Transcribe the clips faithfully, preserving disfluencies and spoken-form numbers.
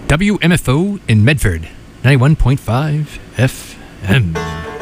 W M F O in Medford, ninety-one point five F M.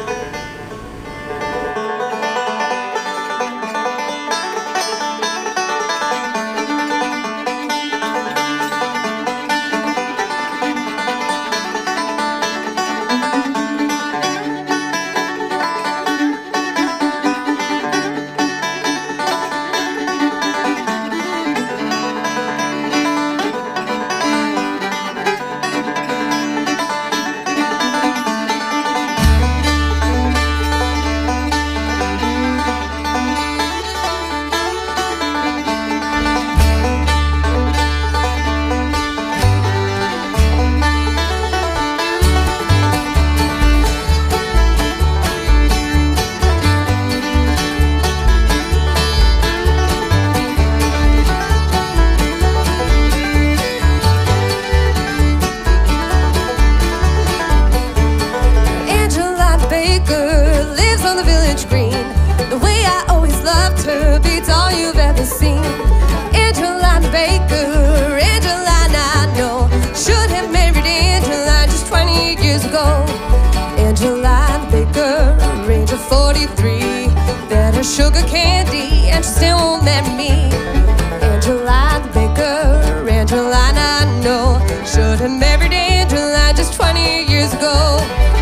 Sugar candy, and she still won't marry me. Angela the baker, Angelina I know, should have married Angela just twenty years ago.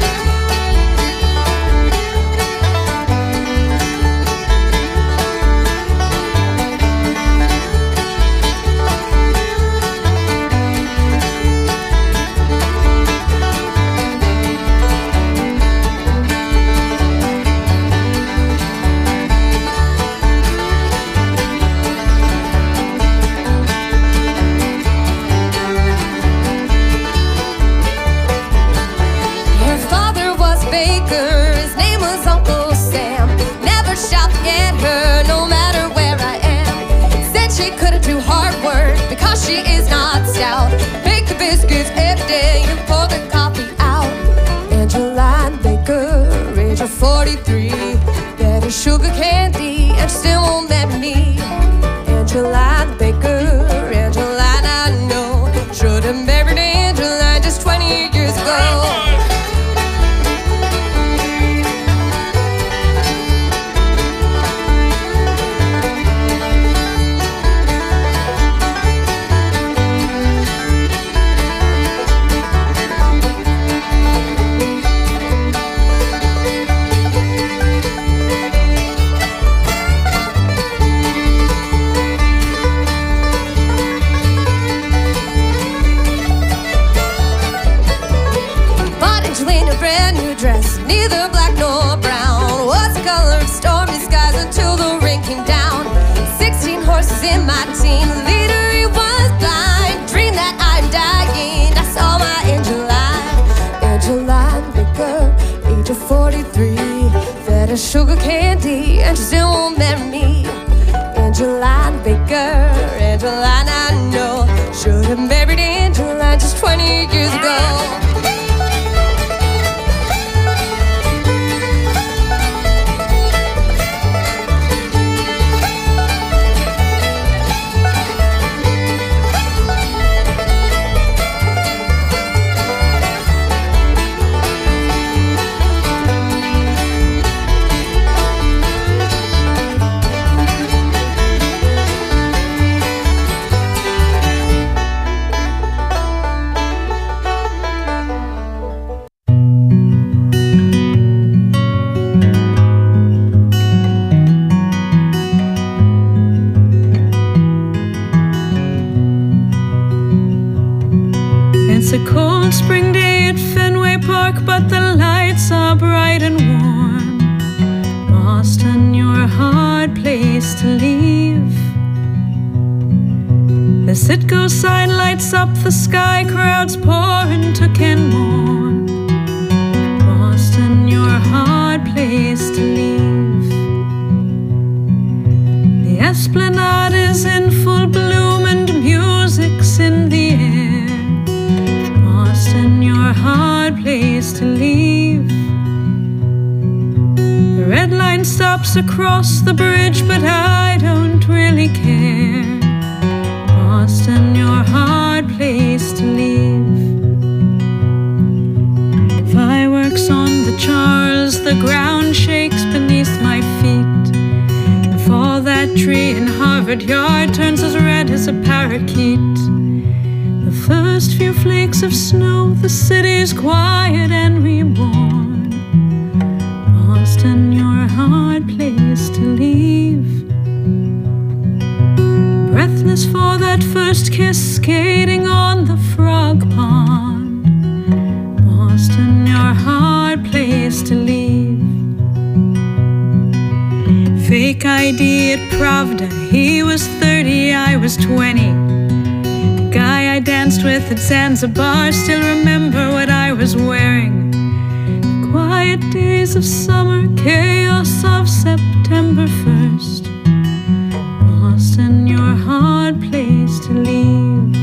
She is not stout. Bake the biscuits every day and pour the coffee out. Angeline Baker, age of forty-three, better sugar candy, and she still won't marry me. Angeline Baker, Angeline I know, should have married Angeline just twenty years ago. Neither black nor brown was the color of stormy skies until the rain came down. Sixteen horses in my team, the leader he was blind. Dreamed that I'm dying, I saw my Angeline. Angeline Baker, age of forty-three, fed her sugar candy, and she still won't marry me. Angeline Baker, Angeline I know, should have married Angeline just twenty years ago. It's a cold spring day at Fenway Park, but the lights are bright and warm. Boston, you're a hard place to leave. The Citgo sign lights up the sky, crowds pour into Kenmore. Boston, you're a hard place to leave. The Esplanade is in full bloom and music's in the air. Boston, you're a hard place to leave. The red line stops across the bridge, but I don't really care. Boston, you're a hard place to leave. Harvard Yard turns as red as a parakeet. The first few flakes of snow, the city's quiet and reborn. Boston, your hard place to leave. Breathless for that first kiss, skating on the frog pond. Boston, your hard place to leave. Fake I D at Pravda, he was thirty, I was twenty. The guy I danced with at Zanzibar still remember what I was wearing. The quiet days of summer, chaos of September first. Boston, your hard place to leave.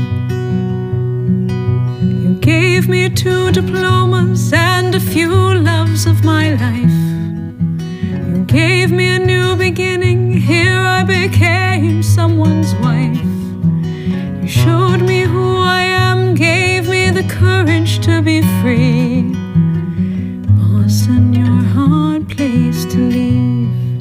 You gave me two diplomas and a few loves of my life. You gave me a new beginning, here I became someone's wife. You showed me who I am, gave me the courage to be free. Boston, your hard place to leave.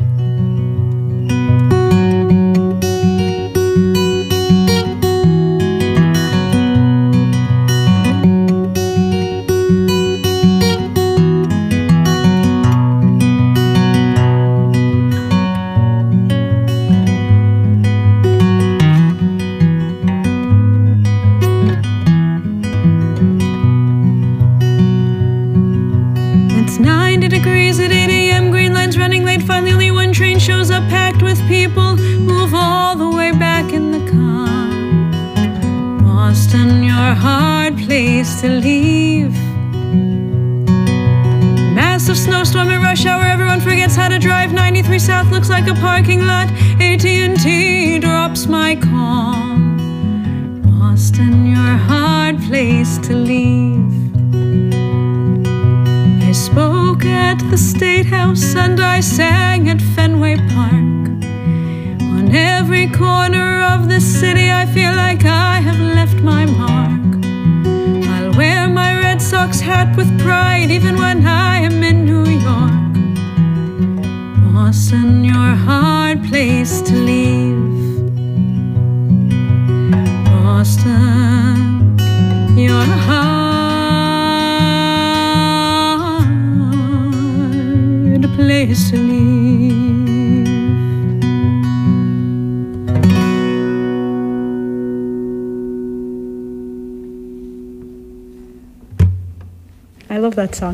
Shows up packed with people, move all the way back in the car. Boston, your hard place to leave. Massive snowstorm at rush hour, everyone forgets how to drive. ninety-three South looks like a parking lot. A T and T drops my call. Boston, your hard place to leave. I spoke at the State House and I sang at Fenway Park. On every corner of the city I feel like I have left my mark. I'll wear my Red Sox hat with pride even when I am in New York. Boston, your hard place to leave. Boston, your hard place to leave. I love that song.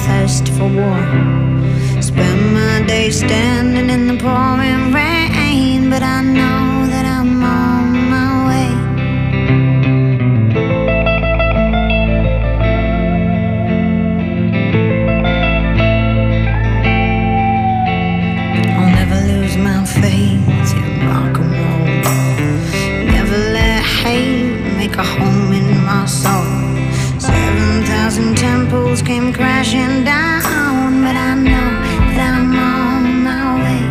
thirst for war. Spend my day standing in the pouring rain, but I know that I'm on my way. I'll never lose my faith in rock and roll. Never let hate make a home in my soul. Seven thousand temples came crashing down, but I know that I'm on my way.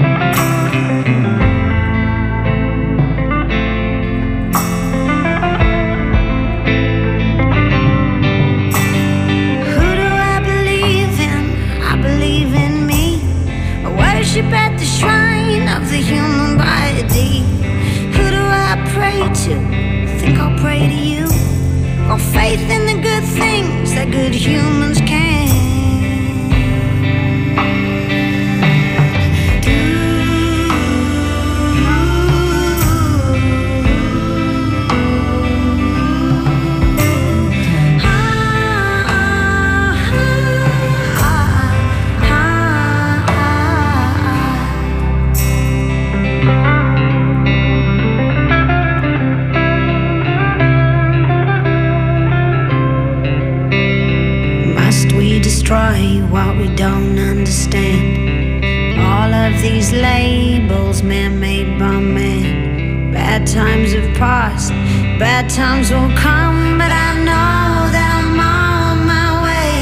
Who do I believe in? I believe in me. I worship at the shrine of the human body. Who do I pray to? Think I'll pray to you. Got faith in the good things that good humans can do. Ah, ah, ah, ah, ah. Must we destroy what we don't understand? All of these labels man-made by man. Bad times have passed, bad times will come, but I know that I'm on my way.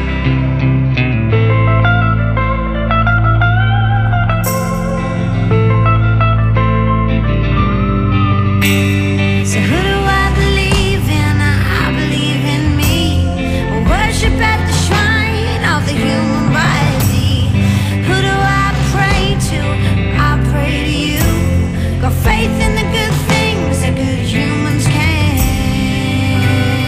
So who do I believe in? I believe in me. I worship at the shrine of the human body. Who do I pray to? I pray to you. Got faith in the good things that good humans can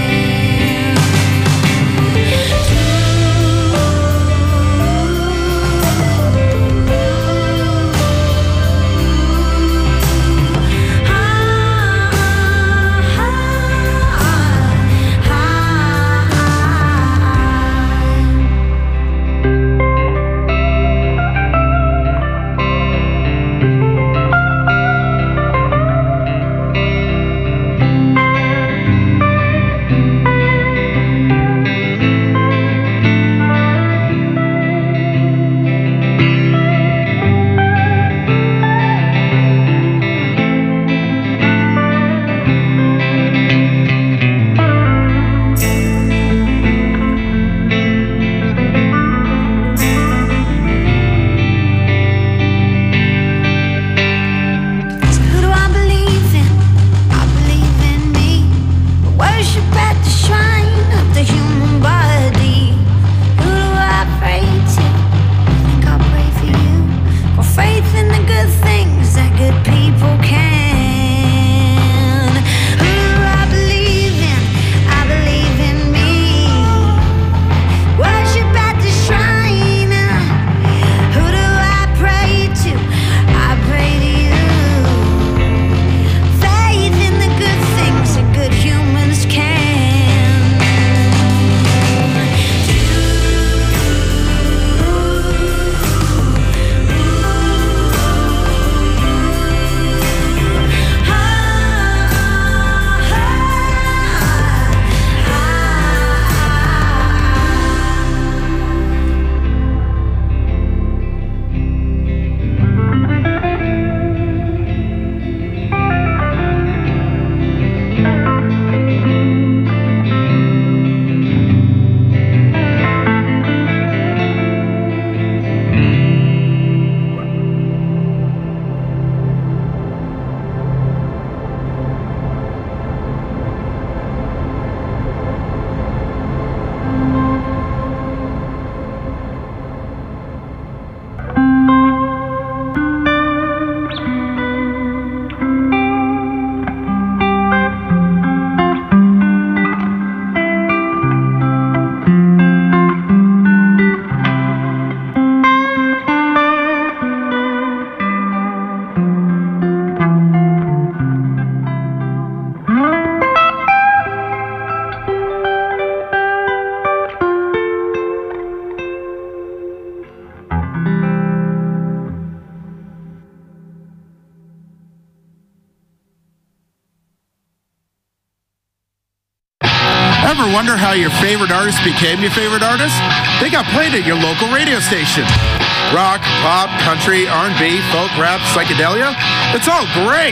Ever wonder how your favorite artist became your favorite artist? They got played at your local radio station. Rock, pop, country, R and B, folk, rap, psychedelia. It's all great.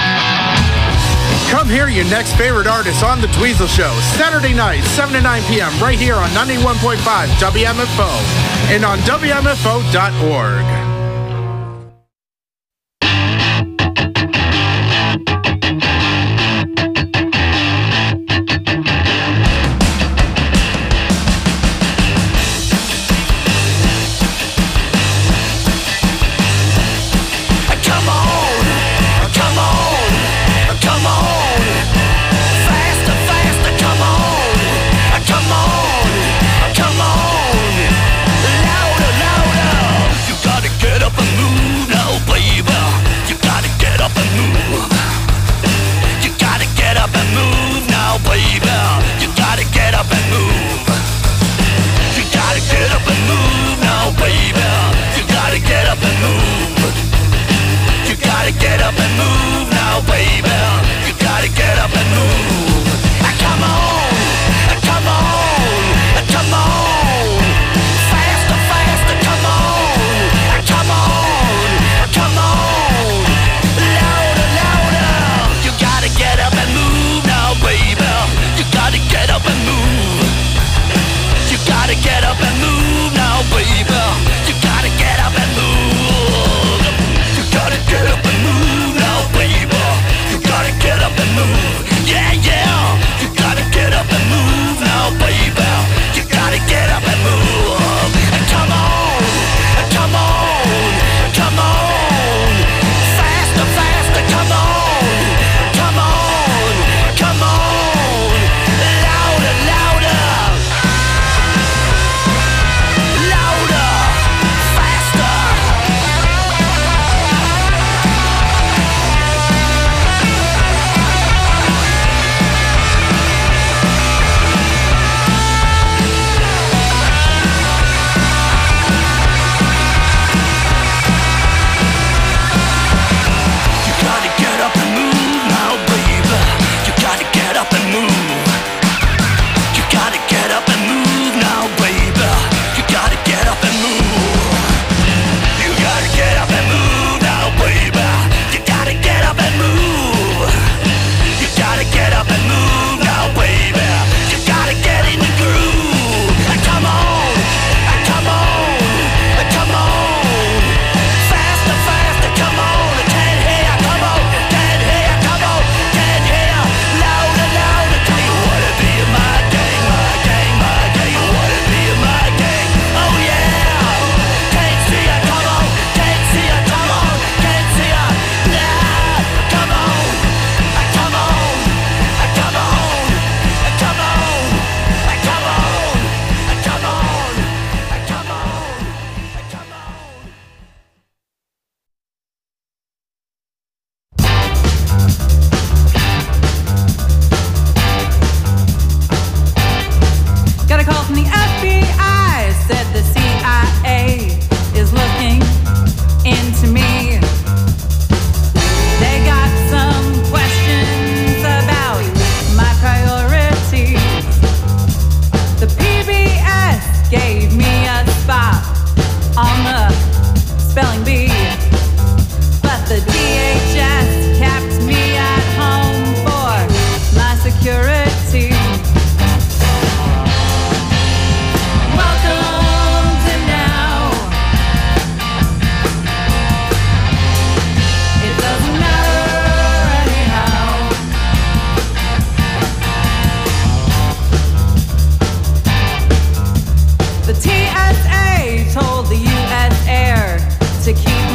Come hear your next favorite artist on The Dweezil Show, Saturday night, seven to nine p.m. right here on ninety-one point five W M F O and on W M F O dot org. The T S A told the U S Air to keep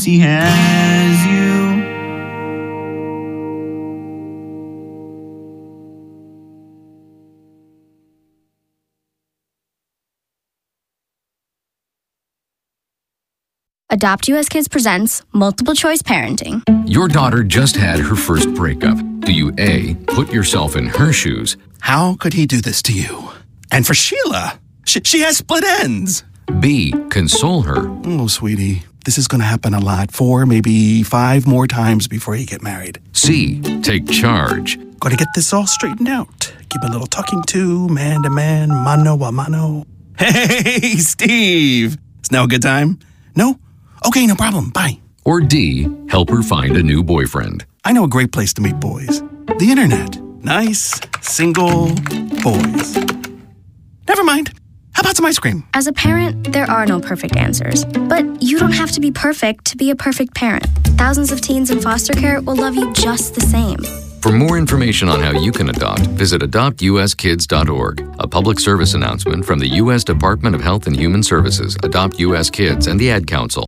as he has you. Adopt U S Kids presents Multiple Choice Parenting. Your daughter just had her first breakup. Do you A, put yourself in her shoes? How could he do this to you? And for Sheila, she, she has split ends. B, console her? Oh, sweetie, this is going to happen a lot. Four, maybe five more times before you get married. C, take charge? Got to get this all straightened out. Give a little talking to, man to man, mano a mano. Hey, Steve. Is now a good time? No? Okay, no problem. Bye. Or D, help her find a new boyfriend? I know a great place to meet boys. The internet. Nice, single boys. Never mind. How about some ice cream? As a parent, there are no perfect answers. But you don't have to be perfect to be a perfect parent. Thousands of teens in foster care will love you just the same. For more information on how you can adopt, visit adopt u s kids dot org. A public service announcement from the U S Department of Health and Human Services, Adopt U S Kids, and the Ad Council.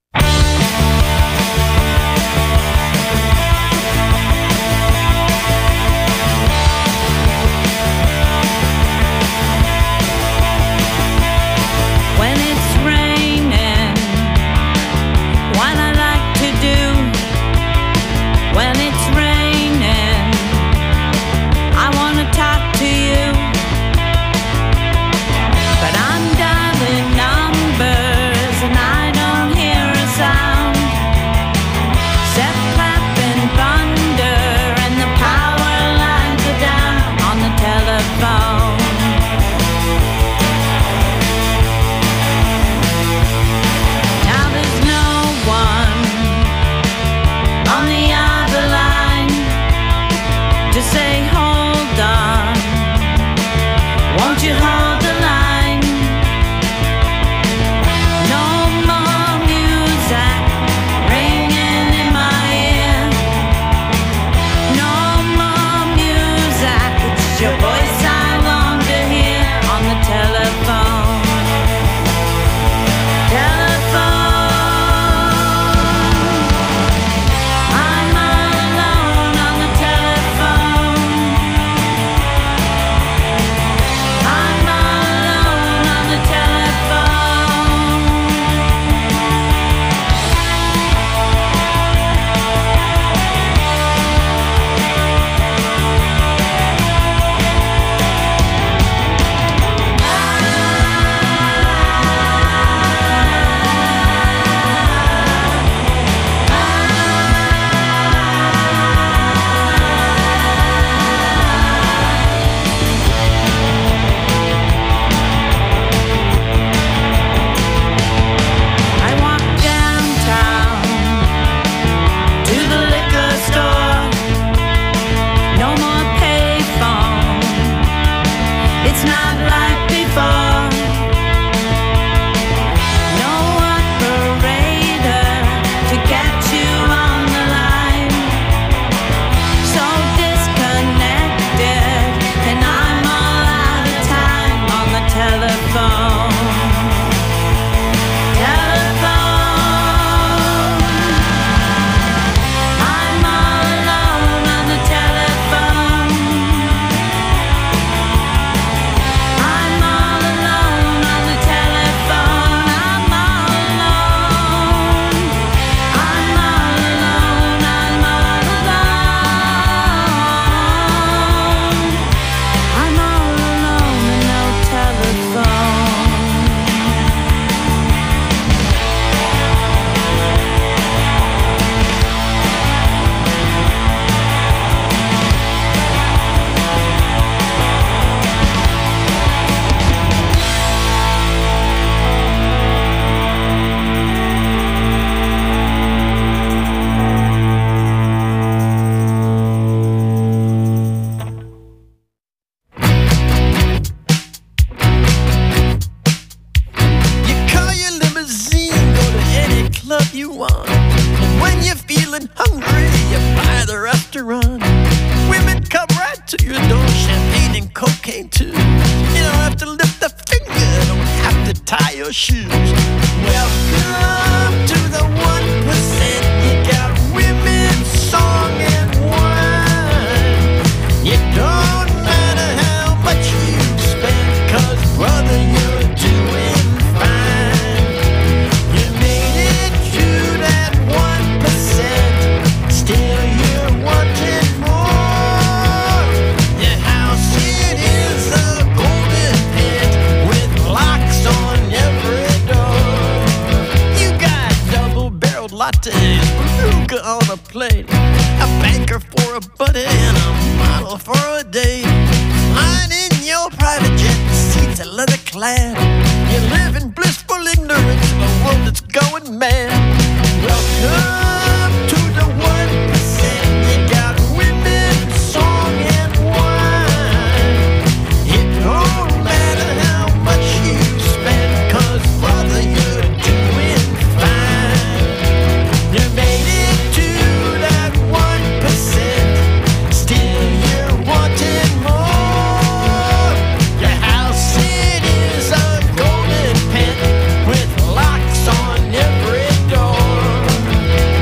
restaurant. Women come right to your door, champagne and cocaine too. You don't have to lift a finger, don't have to tie your shoes. Welcome to the one percent. vodka on a plate, a banker for a buddy, and a model for a date. Lying in your private jet, seats are leather clad. You live in blissful ignorance of a world that's going mad. Welcome to the one percent. You got women, song, and wine. It don't matter how much you spend, 'cause brother, you're doing fine. You made it to that one percent. Still you're wanting more. Your house, it is a golden pen with locks on every door.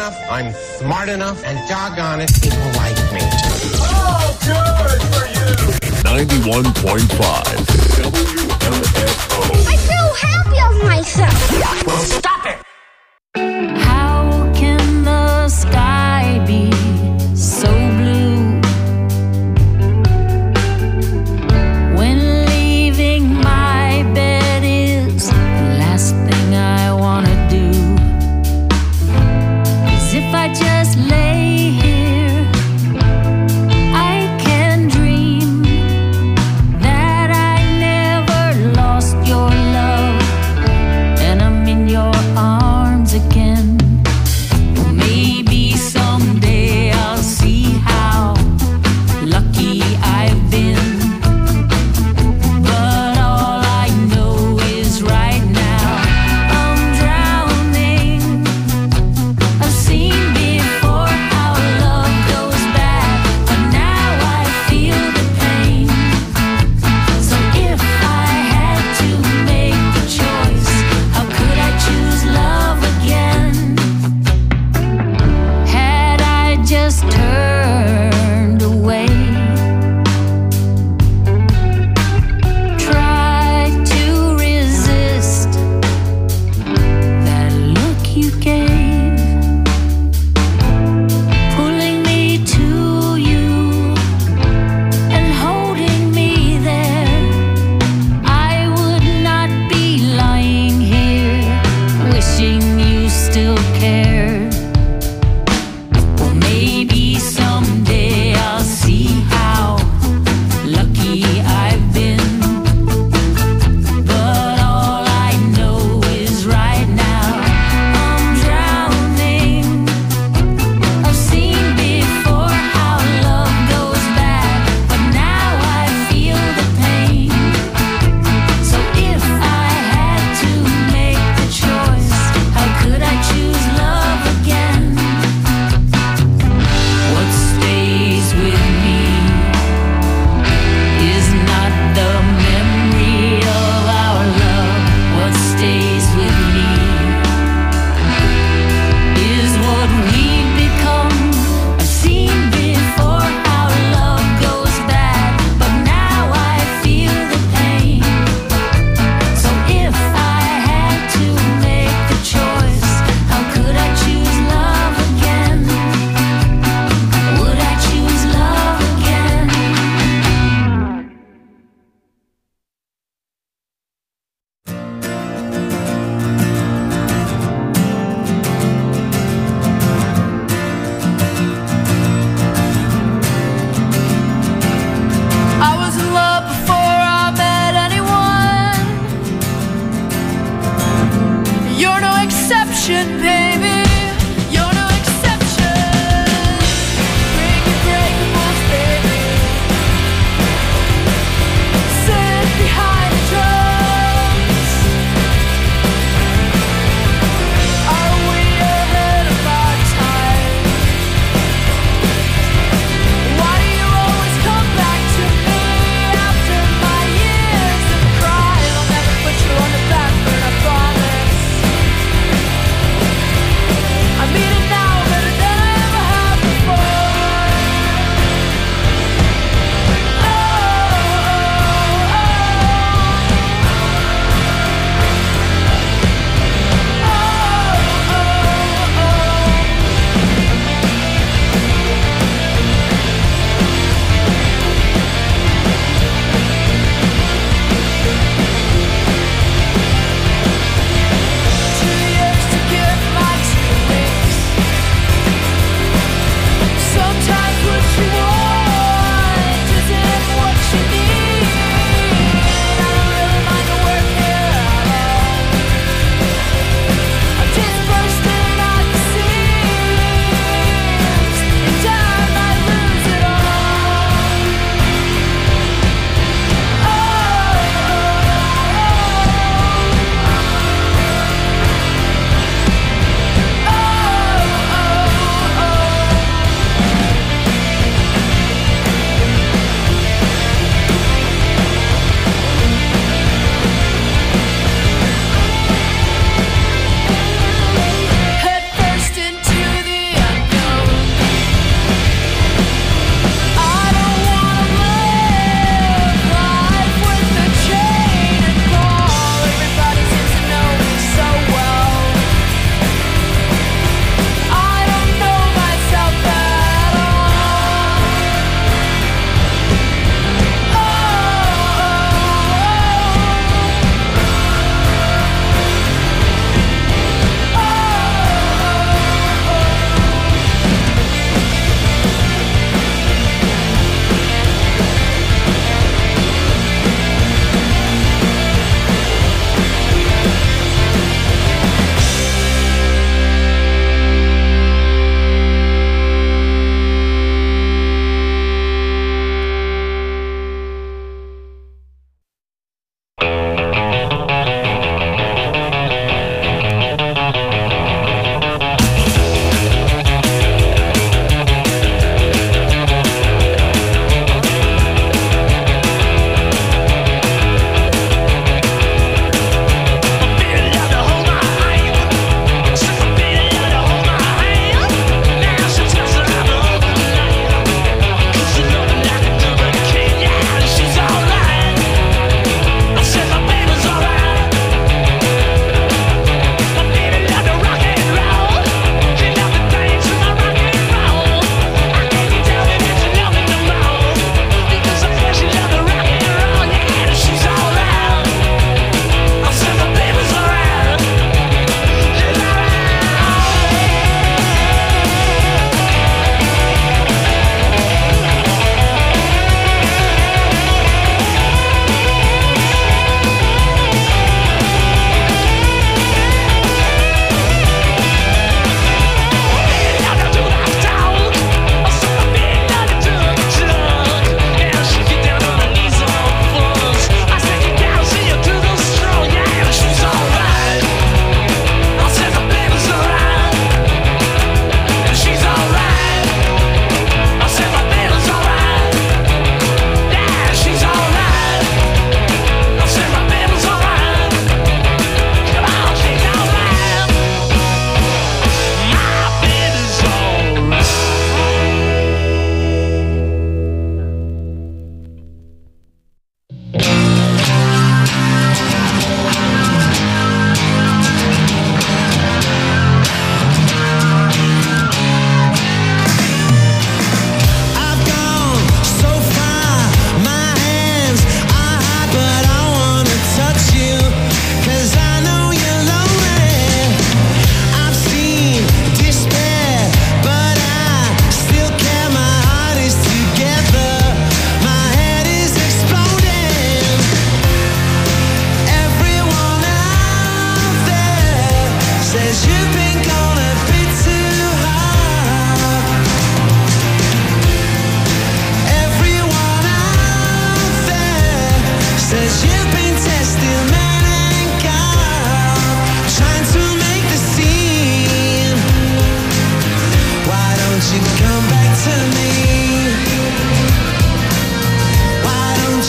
enough, I'm smart enough, and doggone it, people like me. Oh, good for you! ninety-one point five W M F O. I feel happy of myself. Well, stop it! How can the sky be so blue when leaving my bed is the last thing I wanna do? 'Cause if I just lay here, I can dream that I never lost your love, and I'm in your arms.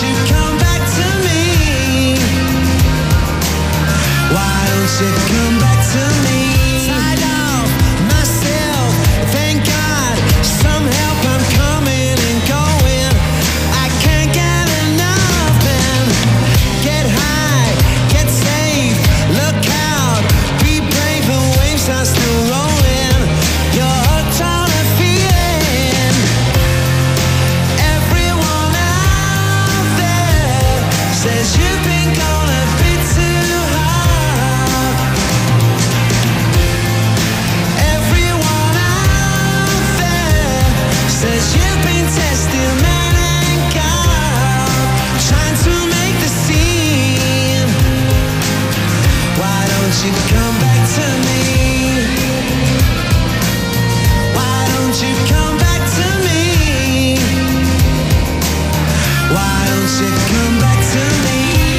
you come back to me? Why don't you come back to me? Tied off myself, thank God, some help, I'm coming and going. I can't get enough, man. Get high, get safe, look out, be brave, the waves are still rolling. You're hooked on a feeling. Everyone out there says you've been gone a bit too hard. Everyone out there says you've been testing man and God, trying to make the scene. Why don't you come back to me? Why don't you come back to me? Why don't you come back to me?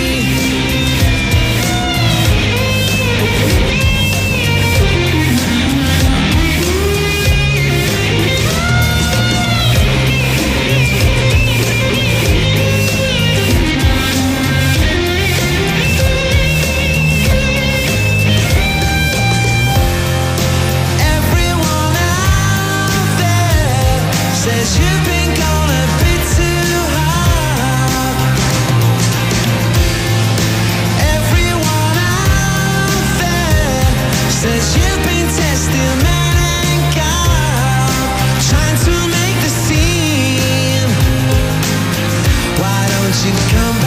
Everyone out there says you've been gone a bit too hard. Everyone out there says you've been testing man and God, trying to make the scene. Why don't you come